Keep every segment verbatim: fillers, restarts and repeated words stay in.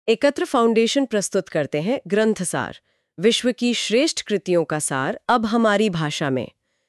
एकत्र फाउंडेशन प्रस्तुत करते हैं ग्रंथसार, विश्व की श्रेष्ठ कृतियों का सार अब हमारी भाषा में।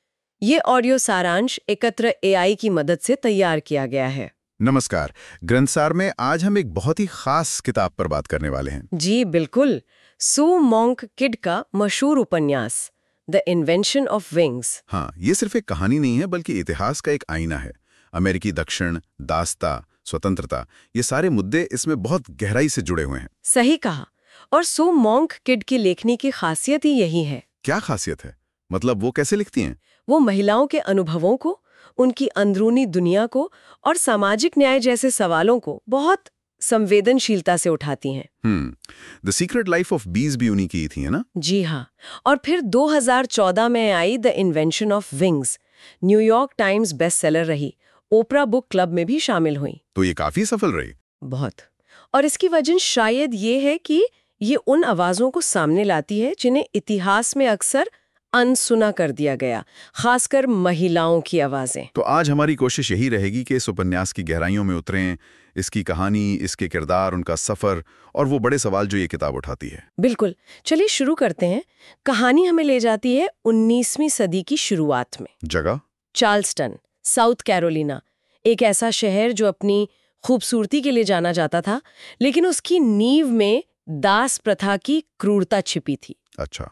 ये ऑडियो सारांश एकत्र एआई की मदद से तैयार किया गया है। नमस्कार। ग्रंथसार में आज हम एक बहुत ही खास किताब पर बात करने वाले हैं। जी बिल्कुल, सू मोंक किड का मशहूर उपन्यास द इन्वेंशन ऑफ विंग्स। हाँ, ये सिर्फ एक कहानी नहीं है बल्कि इतिहास का एक आईना है। अमेरिकी दक्षिण, दास्ता, स्वतंत्रता, ये सारे मुद्दे इसमें बहुत गहराई से जुड़े हुए हैं। सही कहा। और सू मोंक किड की लेखनी की खासियत ही यही है। क्या खासियत है? मतलब वो कैसे लिखती हैं? वो महिलाओं के अनुभवों को, उनकी अंदरूनी दुनिया को और सामाजिक न्याय जैसे सवालों को बहुत संवेदनशीलता से उठाती हैं। Hmm the secret life of bees भी उन्हीं की थी, है ना? जी हाँ। और फिर दो हज़ार चौदह में I the invention of wings, New York Times best seller रही, ओपरा बुक क्लब में भी शामिल हुई। तो ये काफी सफल रही। बहुत। और इसकी वजह शायद ये है कि ये उन आवाजों को सामने लाती है जिन्हें इतिहास में अक्सर अनसुना कर दिया गया, खासकर महिलाओं की आवाजें। तो आज हमारी कोशिश यही रहेगी कि इस उपन्यास की गहराइयों में उतरें, इसकी कहानी, इसके किरदार, उनका सफर और वो बड़े सवाल जो ये किताब उठाती है। बिल्कुल, चलिए शुरू करते हैं। कहानी हमें ले जाती है उन्नीसवीं सदी की शुरुआत में। जगह? चार्ल्सटन, साउथ कैरोलिना, एक ऐसा शहर जो अपनी खूबसूरती के लिए जाना जाता था, लेकिन उसकी नींव में दास प्रथा की क्रूरता छिपी थी। अच्छा।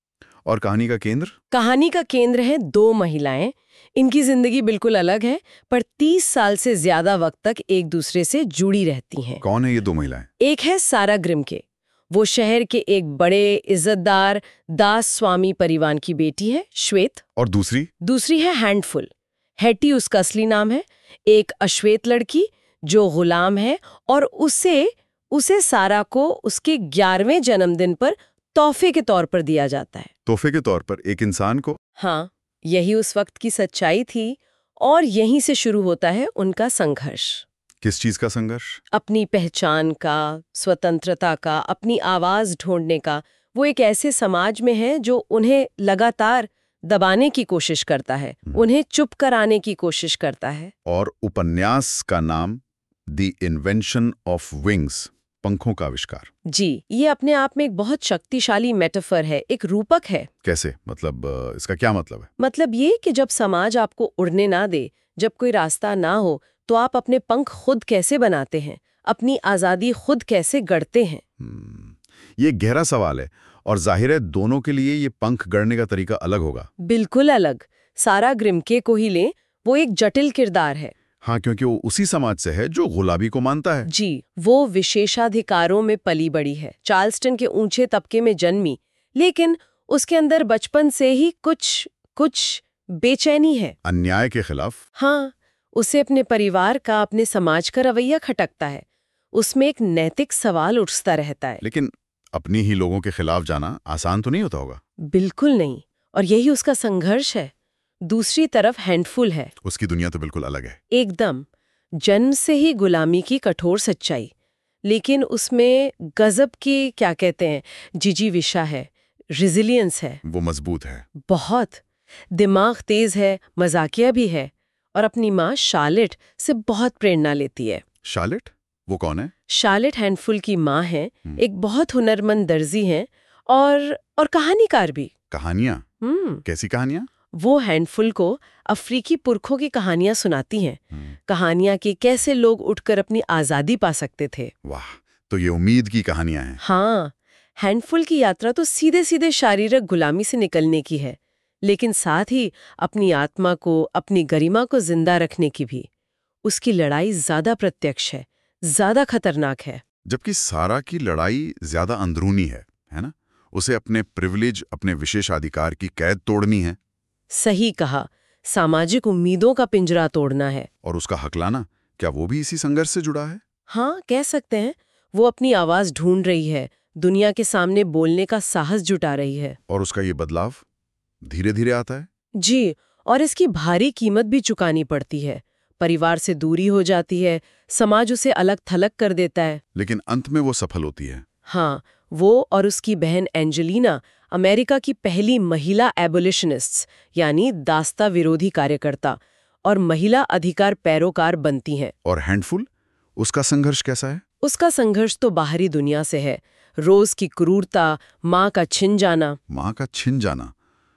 और कहानी का केंद्र? कहानी का केंद्र है दो महिलाएं। इनकी जिंदगी बिल्कुल अलग है, पर तीस साल से ज्यादा वक्त तक एक दूसरे से जुड़ी रहती हैं। कौन है ये दो महिलाएं? एक है सारा ग्रिमके, वो शहर के एक बड़े इज्जतदार दास स्वामी परिवार की बेटी है, श्वेत। और दूसरी? दूसरी है हैंडफुल, हेटी उसका असली नाम है, एक अश्वेत लड़की जो गुलाम है और उसे उसे सारा को उसके ग्यारहवें जन्मदिन पर तोहफे के तौर पर दिया जाता है। तोहफे के तौर पर एक इंसान को? हाँ, यही उस वक्त की सच्चाई थी और यहीं से शुरू होता है उनका संघर्ष। किस चीज का संघर्ष? अपनी पहचान का, स्वतंत्रता का, अपनी आवाज ढूंढने का। वो एक ऐसे समाज में है जो उन्हें लगातार दबाने की कोशिश करता है, उन्हें चुप कराने की कोशिश करता है। और उपन्यास का नाम द इन्वेंशन ऑफ विंग्स, पंखों का आविष्कार। जी, ये अपने आप में एक बहुत शक्तिशाली मेटाफर है, एक रूपक है। कैसे? मतलब इसका क्या मतलब है? मतलब ये कि जब समाज आपको उड़ने ना दे, जब कोई रास्ता ना हो, तो आप अपने पंख खुद कैसे बनाते हैं, अपनी आजादी खुद कैसे गढ़ते हैं। ये गहरा सवाल है और जाहिर है दोनों के लिए ये पंख गढ़ने का तरीका अलग होगा। बिल्कुल अलग। सारा ग्रिमके को ही लें, वो एक जटिल किरदार है। हाँ, क्योंकि वो उसी समाज से है जो गुलाबी को मानता है। जी, वो विशेषाधिकारों में पली बड़ी है, चार्ल्सटन के ऊंचे तबके में जन्मी, लेकिन उसके अंदर बचपन से ही कुछ कुछ बेचैनी है। अन्याय के खिलाफ? हाँ, उसे अपने परिवार का, अपने समाज का रवैया खटकता है। उसमें एक नैतिक सवाल उठता रहता है। लेकिन अपनी ही लोगों के खिलाफ जाना आसान तो नहीं होता होगा। बिल्कुल नहीं, और यही उसका संघर्ष है। दूसरी तरफ हैंडफुल है। उसकी दुनिया तो बिल्कुल अलग है। एकदम, जन्म से ही गुलामी की कठोर सच्चाई, लेकिन उसमें गजब की, क्या कहते हैं, जिजीविषा है, रेजिलियंस है। वो मजबूत है बहुत। दिमाग तेज है, मजाकिया भी है, और अपनी माँ शार्लेट से बहुत प्रेरणा लेती है। शार्लेट? वो कौन है? शार्लेट हैंडफुल की माँ है, एक बहुत हुनरमंद दर्जी हैं और और कहानीकार भी। कहानियां? हम्म कैसी कहानियां? वो हैंडफुल को अफ्रीकी पुरखों की कहानियां सुनाती हैं। कहानियां कि कैसे लोग उठकर अपनी आजादी पा सकते थे। वाह, तो ये उम्मीद की कहानियां हैं। हाँ, हैंडफुल की यात्रा तो सीधे सीधे शारीरिक गुलामी से निकलने की है, लेकिन साथ ही अपनी आत्मा को, अपनी गरिमा को जिंदा रखने की भी। उसकी लड़ाई ज्यादा प्रत्यक्ष है, ज्यादा खतरनाक है। जबकि सारा की लड़ाई ज्यादा अंदरूनी है, है ना? उसे अपने प्रिविलेज, अपने विशेषाधिकार की कैद तोड़नी है। सही कहा, सामाजिक उम्मीदों का पिंजरा तोड़ना है। और उसका हकलाना, क्या वो भी इसी संघर्ष से जुड़ा है? हाँ, कह सकते हैं। वो अपनी आवाज ढूंढ रही है, दुनिया के सामने बोलने का साहस जुटा रही है। और उसका ये बदलाव धीरे धीरे आता है। जी, और इसकी भारी कीमत भी चुकानी पड़ती है। परिवार से दूरी हो जाती है, समाज उसे अलग थलग कर देता है। लेकिन अंत में वो सफल होती है। हाँ, वो और उसकी बहन एंजेलिना अमेरिका की पहली महिला एबोलिशनिस्ट्स, यानी दास्ता विरोधी कार्यकर्ता और महिला अधिकार पैरोकार बनती हैं। और हैंडफुल, उसका संघर्ष कैसा है? उसका संघर्ष तो बाहरी दुनिया से है। रोज की क्रूरता, माँ का छिन जाना। माँ का छिन जाना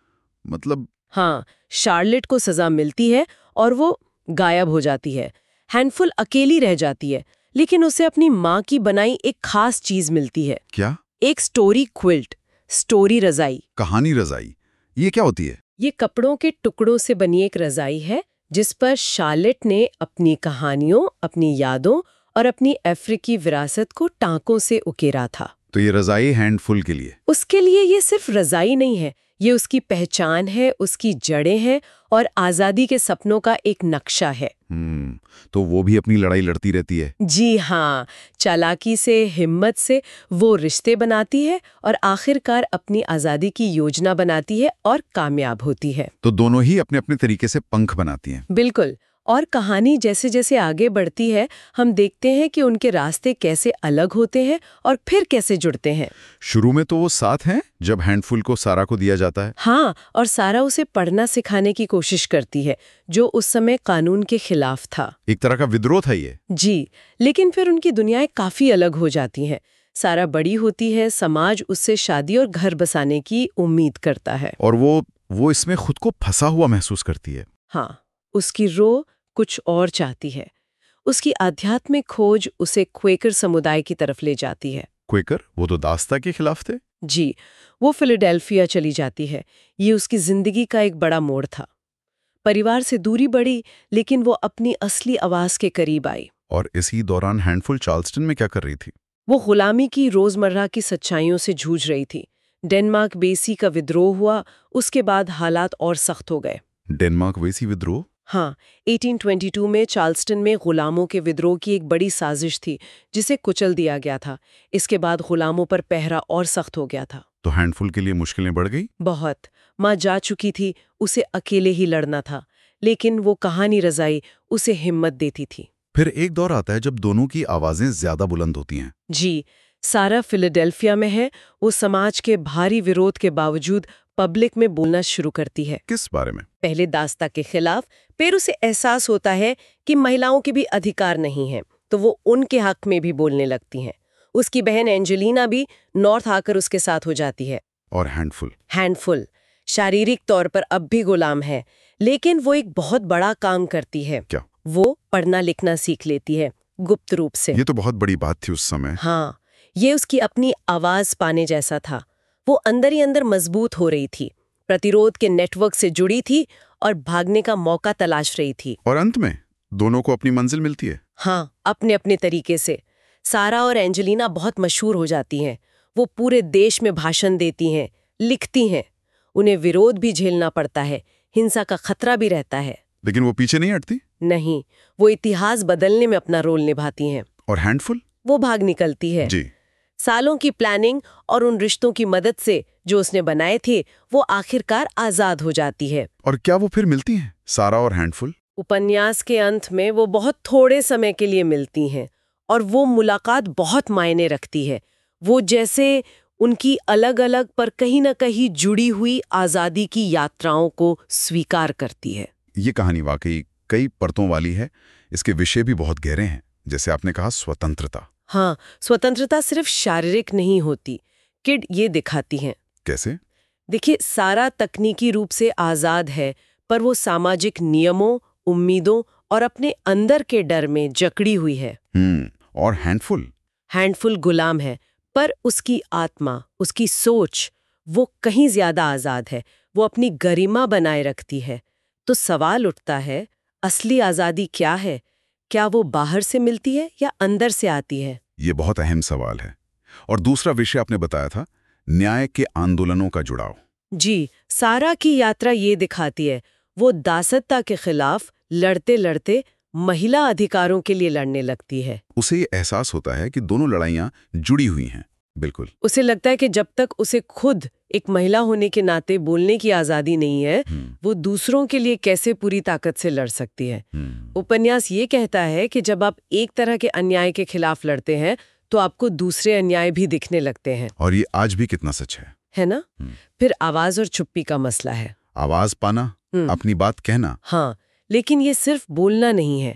मतलब? हाँ, शार्लेट को सजा मिलती है और वो गायब हो जाती है। हैंडफुल अकेली रह जाती है, लेकिन उसे अपनी माँ की बनाई एक खास चीज मिलती है। क्या? एक स्टोरी क्विल्ट, स्टोरी रजाई। कहानी रजाई, ये क्या होती है? ये कपड़ों के टुकड़ों से बनी एक रजाई है जिस पर शार्लेट ने अपनी कहानियों, अपनी यादों और अपनी अफ्रीकी विरासत को टांकों से उकेरा था। तो ये रजाई हैंडफुल के लिए? उसके लिए ये सिर्फ रजाई नहीं है, ये उसकी पहचान है, उसकी जड़ें हैं और आजादी के सपनों का एक नक्शा है। हम्म, तो वो भी अपनी लड़ाई लड़ती रहती है? जी हाँ, चालाकी से, हिम्मत से वो रिश्ते बनाती है और आखिरकार अपनी आजादी की योजना बनाती है और कामयाब होती है। तो दोनों ही अपने अपने तरीके से पंख बनाती हैं। बिल्कुल। और कहानी जैसे जैसे आगे बढ़ती है, हम देखते हैं कि उनके रास्ते कैसे अलग होते हैं और फिर कैसे जुड़ते हैं। शुरू में तो वो साथ हैं जब हैंडफुल को सारा को दिया जाता है। हाँ, और सारा उसे पढ़ना सिखाने की कोशिश करती है, जो उस समय कानून के खिलाफ था। एक तरह का विद्रोह था ये। जी, लेकिन फिर उनकी दुनियाएं काफी अलग हो जाती हैं। सारा बड़ी होती है, समाज उससे शादी और घर बसाने की उम्मीद करता है। और वो वो इसमें खुद को फंसा हुआ महसूस करती है। हाँ, उसकी रो कुछ और चाहती है। उसकी आध्यात्मिक खोज उसे क्वेकर समुदाय की तरफ ले जाती है। क्वेकर? वो तो दास्ता के खिलाफ थे। जी, वो फिलाडेल्फिया चली जाती है। ये उसकी जिंदगी का एक बड़ा मोड़ था। परिवार से दूरी बढ़ी, लेकिन वो अपनी असली आवाज के करीब आई। और इसी दौरान हैंडफुल चार्ल्सटन में क्या कर रही थी? वो गुलामी की रोजमर्रा की सच्चाइयों से जूझ रही थी। डेनमार्क बेसी का विद्रोह हुआ, उसके बाद हालात और सख्त हो गए। डेनमार्क वेसी विद्रोह? हाँ, अठारह सौ बाईस में चार्ल्सटन में गुलामों के विद्रोह की एक बड़ी साजिश थी, जिसे कुचल दिया गया था। इसके बाद गुलामों पर पहरा और सख्त हो गया था। तो हैंडफुल के लिए मुश्किलें बढ़ गई? बहुत। माँ जा चुकी थी, उसे अकेले ही लड़ना था, लेकिन वो कहानी रजाई उसे हिम्मत देती थी। फिर एक दौर आता है जब दोनों की आवाजें ज्यादा बुलंद होती हैं। जी, सारा फिलाडेल्फिया में है। वो समाज के भारी विरोध के बावजूद पब्लिक में बोलना शुरू करती है। किस बारे में? पहले दास्ता के खिलाफ, फिर उसे एहसास होता है कि महिलाओं के भी अधिकार नहीं हैं, तो वो उनके हक में भी बोलने लगती हैं। उसकी बहन एंजेलिना भी नॉर्थ आकर उसके साथ हो जाती है। और हैंडफुल? हैंडफुल शारीरिक तौर पर अब भी गुलाम है, लेकिन वो एक बहुत बड़ा काम करती है। क्या? वो पढ़ना लिखना सीख लेती है, गुप्त रूप से। ये तो बहुत बड़ी बात थी उस समय। हाँ, ये उसकी अपनी आवाज पाने जैसा था। वो अंदर ही अंदर मजबूत हो रही थी, प्रतिरोध के नेटवर्क से जुड़ी थी और भागने का मौका तलाश रही थी। और अंत में दोनों को अपनी मंजिल मिलती है। हाँ, अपने अपने तरीके से। सारा और एंजेलिना बहुत मशहूर हो जाती हैं। वो पूरे देश में भाषण देती हैं, लिखती हैं। उन्हें विरोध भी झेलना पड़ता है, हिंसा का खतरा भी रहता है। लेकिन वो पीछे नहीं हटती? नहीं, वो इतिहास बदलने में अपना रोल निभाती हैं। और हैंडफुल? वो भाग निकलती है। जी। सालों की प्लानिंग और उन रिश्तों की मदद से जो उसने बनाए थे, वो आखिरकार आजाद हो जाती है। और क्या वो फिर मिलती हैं, सारा और हैंडफुल? उपन्यास के अंत में वो बहुत थोड़े समय के लिए मिलती हैं, और वो मुलाकात बहुत मायने रखती है। वो जैसे उनकी अलग अलग पर कहीं ना कहीं जुड़ी हुई आजादी की यात्राओं को स्वीकार करती है। ये कहानी वाकई कई परतों वाली है। इसके विषय भी बहुत गहरे हैं, जैसे आपने कहा स्वतंत्रता। हाँ, स्वतंत्रता सिर्फ शारीरिक नहीं होती। किड ये दिखाती हैं। कैसे? देखिए, सारा तकनीकी रूप से आजाद है, पर वो सामाजिक नियमों, उम्मीदों और अपने अंदर के डर में जकड़ी हुई है। हम्म और हैंडफुल? हैंडफुल गुलाम है, पर उसकी आत्मा, उसकी सोच, वो कहीं ज्यादा आजाद है। वो अपनी गरिमा बनाए रखती है। तो सवाल उठता है, असली आजादी क्या है? क्या वो बाहर से मिलती है या अंदर से आती है? ये बहुत अहम सवाल है। और दूसरा विषय आपने बताया था, न्याय के आंदोलनों का जुड़ाव। जी, सारा की यात्रा ये दिखाती है, वो दासत्ता के खिलाफ लड़ते लड़ते महिला अधिकारों के लिए लड़ने लगती है। उसे ये एहसास होता है कि दोनों लड़ाइयाँ जुड़ी हुई हैं। बिल्कुल। उसे लगता है कि जब तक उसे खुद एक महिला होने के नाते बोलने की आजादी नहीं है, वो दूसरों के लिए कैसे पूरी ताकत से लड़ सकती है। उपन्यास ये कहता है कि जब आप एक तरह के अन्याय के खिलाफ लड़ते हैं, तो आपको दूसरे अन्याय भी दिखने लगते हैं। और ये आज भी कितना सच है, है ना? फिर आवाज और चुप्पी का मसला है। आवाज पाना, अपनी बात कहना। हाँ, लेकिन ये सिर्फ बोलना नहीं है,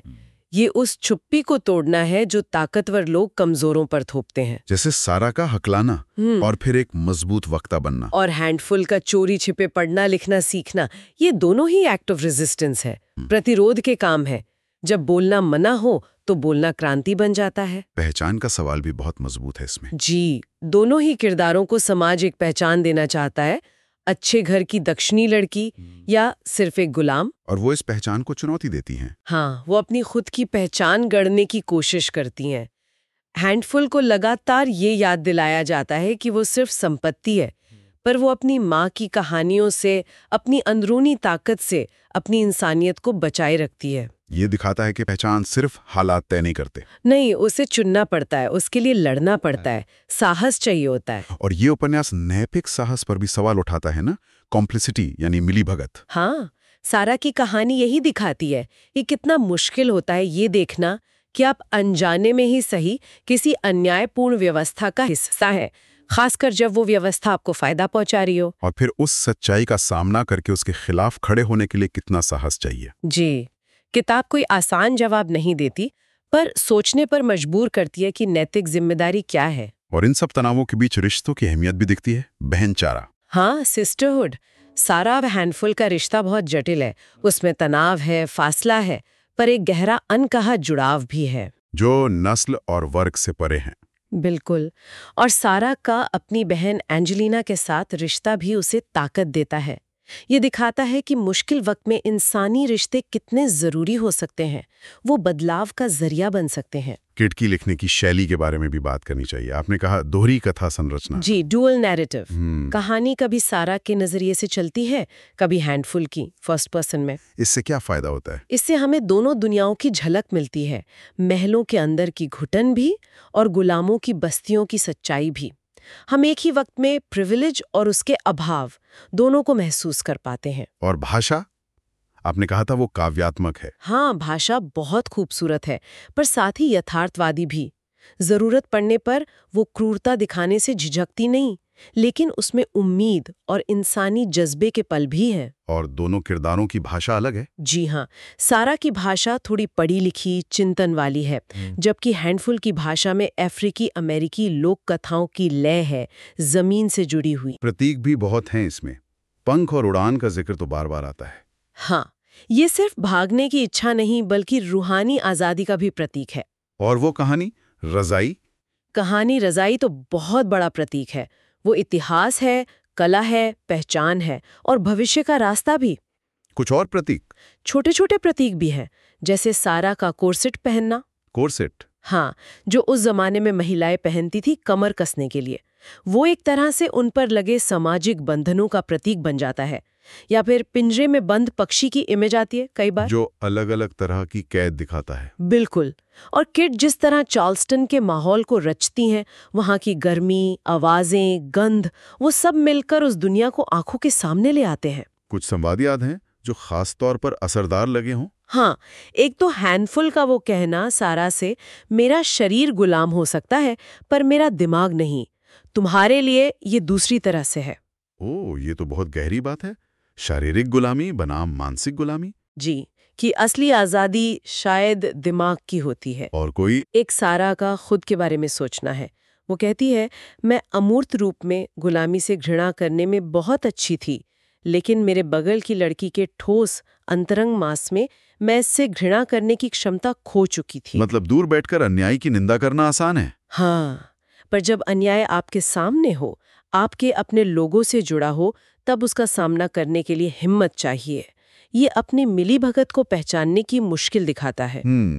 ये उस चुप्पी को तोड़ना है जो ताकतवर लोग कमजोरों पर थोपते हैं। जैसे सारा का हकलाना और फिर एक मजबूत वक्ता बनना। और हैंडफुल का चोरी छिपे पढ़ना लिखना सीखना, ये दोनों ही एक्ट ऑफ रेजिस्टेंस है, प्रतिरोध के काम है। जब बोलना मना हो तो बोलना क्रांति बन जाता है। पहचान का सवाल भी बहुत मजबूत है इसमें। जी, दोनों ही किरदारों को समाज एक पहचान देना चाहता है, अच्छे घर की दक्षिणी लड़की या सिर्फ एक गुलाम। और वो इस पहचान को चुनौती देती हैं। हाँ, वो अपनी खुद की पहचान गढ़ने की कोशिश करती हैं। हैंडफुल को लगातार ये याद दिलाया जाता है कि वो सिर्फ संपत्ति है, पर वो अपनी माँ की कहानियों से, अपनी अंदरूनी ताकत से अपनी इंसानियत को बचाए रखती है। ये दिखाता है कि पहचान सिर्फ हालात तय नहीं करते। नहीं, उसे चुनना पड़ता है, उसके लिए लड़ना पड़ता है, साहस चाहिए होता है। और ये उपन्यास नैतिक साहस पर भी सवाल उठाता है ना, कॉम्प्लिसिटी यानी मिलीभगत। हाँ, सारा की कहानी यही दिखाती है कि कितना मुश्किल होता है ये देखना कि आप अनजाने में ही सही किसी अन्यायपूर्ण व्यवस्था का हिस्सा है, खासकर जब वो व्यवस्था आपको फायदा पहुंचा रही हो। और फिर उस सच्चाई का सामना करके उसके खिलाफ खड़े होने के लिए कितना साहस चाहिए। जी, किताब कोई आसान जवाब नहीं देती, पर सोचने पर मजबूर करती है कि नैतिक जिम्मेदारी क्या है। और इन सब तनावों के बीच रिश्तों की अहमियत भी दिखती है। बहनचारा, हाँ, सिस्टरहुड। सारा और हैंडफुल का रिश्ता बहुत जटिल है, उसमें तनाव है, फासला है, पर एक गहरा अनकहा जुड़ाव भी है जो नस्ल और वर्ग से परे हैं। बिल्कुल। और सारा का अपनी बहन एंजेलिना के साथ रिश्ता भी उसे ताकत देता है। ये दिखाता है कि मुश्किल वक्त में इंसानी रिश्ते कितने जरूरी हो सकते हैं, वो बदलाव का जरिया बन सकते हैं। किड की लिखने की शैली के बारे में भी बात करनी चाहिए। आपने कहा दोहरी कथा संरचना। जी, डुअल नैरेटिव। कहानी कभी सारा के नजरिए से चलती है, कभी हैंडफुल की फर्स्ट पर्सन में। इससे क्या फायदा होता है? इससे हमें दोनों दुनियाओं की झलक मिलती है, महलों के अंदर की घुटन भी और गुलामों की बस्तियों की सच्चाई भी। हम एक ही वक्त में प्रिविलेज और उसके अभाव दोनों को महसूस कर पाते हैं। और भाषा, आपने कहा था वो काव्यात्मक है। हाँ, भाषा बहुत खूबसूरत है, पर साथ ही यथार्थवादी भी। जरूरत पड़ने पर वो क्रूरता दिखाने से झिझकती नहीं, लेकिन उसमें उम्मीद और इंसानी जज्बे के पल भी हैं। और दोनों किरदारों की भाषा अलग है। जी हाँ, सारा की भाषा थोड़ी पढ़ी लिखी, चिंतन वाली है, जबकि हैंडफुल की भाषा में अफ्रीकी अमेरिकी लोक कथाओं की लय है, जमीन से जुड़ी हुई। प्रतीक भी बहुत हैं इसमें। पंख और उड़ान का जिक्र तो बार बार आता है। हाँ, ये सिर्फ भागने की इच्छा नहीं, बल्कि रूहानी आजादी का भी प्रतीक है। और वो कहानी रजाई कहानी रजाई तो बहुत बड़ा प्रतीक है। वो इतिहास है, कला है, पहचान है और भविष्य का रास्ता भी। कुछ और प्रतीक? छोटे छोटे प्रतीक भी हैं, जैसे सारा का कोर्सेट पहनना। कोर्सेट? हाँ, जो उस जमाने में महिलाएं पहनती थी कमर कसने के लिए। वो एक तरह से उन पर लगे सामाजिक बंधनों का प्रतीक बन जाता है। या फिर पिंजरे में बंद पक्षी की इमेज आती है कई बार, जो अलग अलग तरह की कैद दिखाता है। बिल्कुल। और किड जिस तरह चार्ल्सटन के माहौल को रचती हैं, वहाँ की गर्मी, आवाजें, गंध, वो सब मिलकर उस दुनिया को आंखों के सामने ले आते हैं। कुछ संवाद याद हैं जो खास तौर पर असरदार लगे हों? हाँ, एक तो हैंडफुल का वो कहना सारा से, मेरा शरीर गुलाम हो सकता है पर मेरा दिमाग नहीं, तुम्हारे लिए ये दूसरी तरह से है। ओह, ये तो बहुत गहरी बात है। शारीरिक गुलामी बनाम मानसिक गुलामी। जी, कि असली आजादी शायद दिमाग की होती है। और कोई एक सारा का खुद के बारे में सोचना है। वो कहती है, मैं अमूर्त रूप में गुलामी से घृणा करने में बहुत अच्छी थी, लेकिन मेरे बगल की लड़की के ठोस अंतरंग मांस में मैं इससे घृणा करने की क्षमता खो चुकी थी। मतलब दूर बैठकर अन्याय की निंदा करना आसान है। हाँ, पर जब अन्याय आपके सामने हो, आपके अपने लोगों से जुड़ा हो, तब उसका सामना करने के लिए हिम्मत चाहिए। ये अपनी मिलीभगत को पहचानने की मुश्किल दिखाता है। हम्म,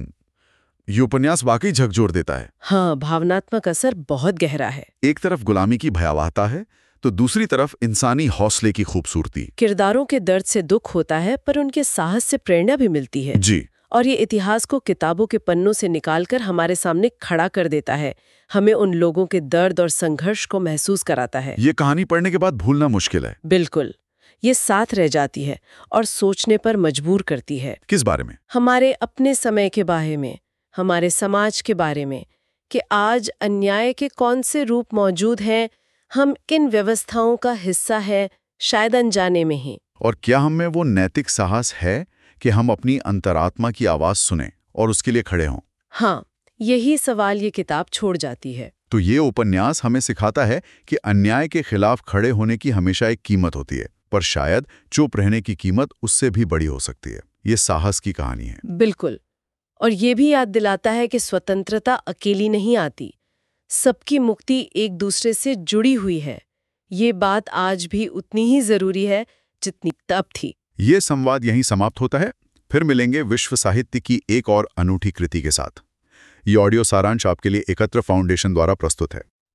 ये उपन्यास वाकई झकझोर देता है। हाँ, भावनात्मक असर बहुत गहरा है। एक तरफ गुलामी की भयावहता है, तो दूसरी तरफ इंसानी हौसले की खूबसूरती। किरदारों के दर्द से दुख होता है, पर उनके साहस से प्रेरणा भी मिलती है। जी। और ये इतिहास को किताबों के पन्नों से निकालकर हमारे सामने खड़ा कर देता है, हमें उन लोगों के दर्द और संघर्ष को महसूस कराता है। ये कहानी पढ़ने के बाद भूलना मुश्किल है। बिल्कुल, ये साथ रह जाती है और सोचने पर मजबूर करती है। किस बारे में? हमारे अपने समय के बारे में, हमारे समाज के बारे में, कि आज अन्याय के कौन से रूप मौजूद हैं, हम किन व्यवस्थाओं का हिस्सा है, शायद अनजाने में ही। और क्या हम में वो नैतिक साहस है कि हम अपनी अंतरात्मा की आवाज सुनें और उसके लिए खड़े हों। हाँ, यही सवाल ये किताब छोड़ जाती है। तो ये उपन्यास हमें सिखाता है कि अन्याय के खिलाफ खड़े होने की हमेशा एक कीमत होती है, पर शायद चुप रहने की कीमत उससे भी बड़ी हो सकती है। ये साहस की कहानी है। बिल्कुल। और ये भी याद दिलाता है कि स्वतंत्रता अकेली नहीं आती, सबकी मुक्ति एक दूसरे से जुड़ी हुई है। ये बात आज भी उतनी ही जरूरी है जितनी तब थी। ये संवाद यहीं समाप्त होता है। फिर मिलेंगे विश्व साहित्य की एक और अनूठी कृति के साथ। ये ऑडियो सारांश आपके लिए एकत्र फाउंडेशन द्वारा प्रस्तुत है।